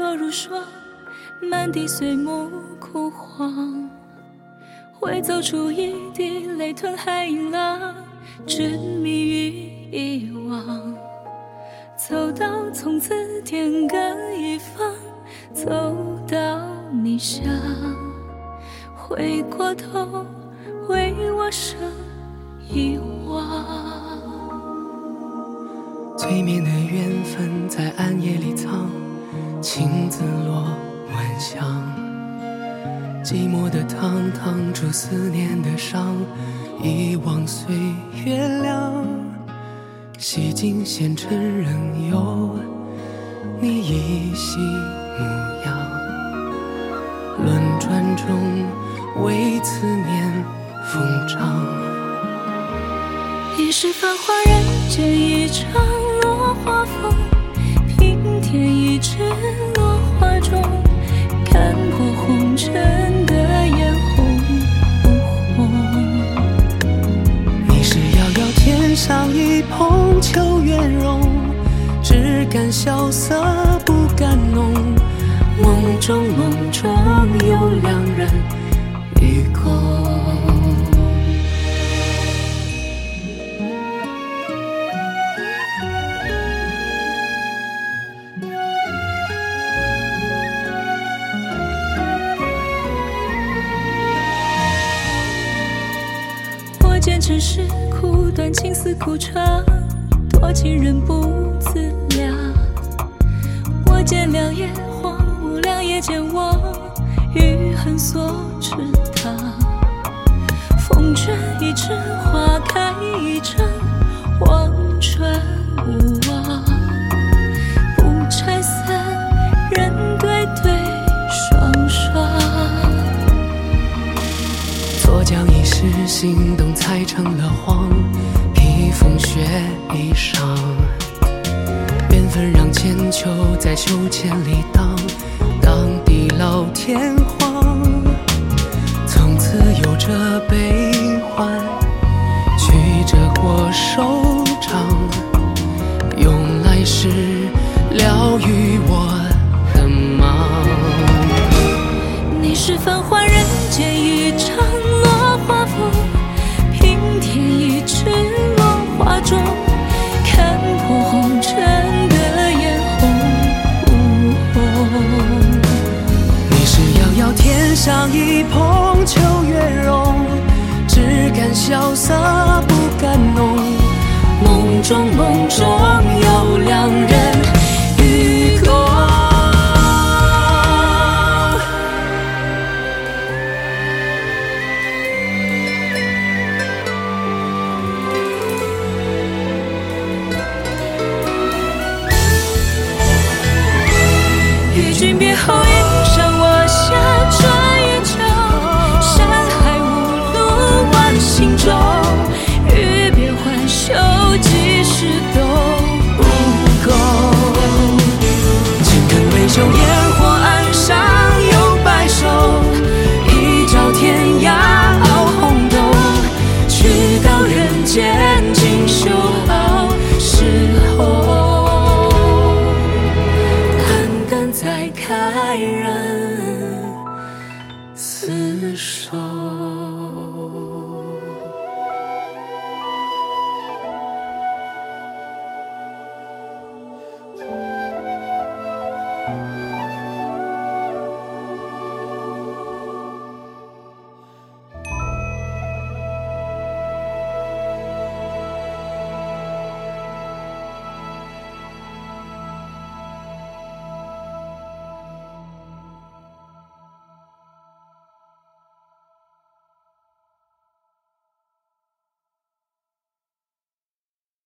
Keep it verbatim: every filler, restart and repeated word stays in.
落如霜，满地碎木枯黄，会走出一滴泪吞海银浪，执迷于遗忘。走到从此天各一方，走到你乡，回过头为我生遗忘。 催眠的缘分在暗夜里藏，情字落晚香。寂寞的汤烫出思念的伤，遗忘岁月凉。洗尽纤尘仍有你依稀模样，轮转中为思念疯长。 一世繁华人间一场落花风，平添一纸落花中，看破红尘的眼红不红。 你是遥遥天上一捧秋月容，只敢萧瑟不敢浓。梦中梦中有两人与共。 见尘世苦短，情丝苦长，多情人不自量。我见良夜荒芜，良夜见我余恨所池塘。风卷一枝花开一场，望穿无望。不拆散，人对对双双。 错将一时心动猜成了谎，披风雪衣裳。缘分让千秋在秋千里荡，荡地老天荒。从此有着悲欢，曲折过收场，用来世疗愈我的忙。 你是繁华人间一场落花风，平添一纸落花中，看破红尘的眼红不红。 你是遥遥天上一捧秋月容，只敢萧瑟不敢浓。梦中梦中有两人与共。 与君别后，迎上我下转眼角，山海无路万行舟。欲别还休，几时都不够。 情根未休，烟火岸上有白首，一朝天涯熬红豆，去到人间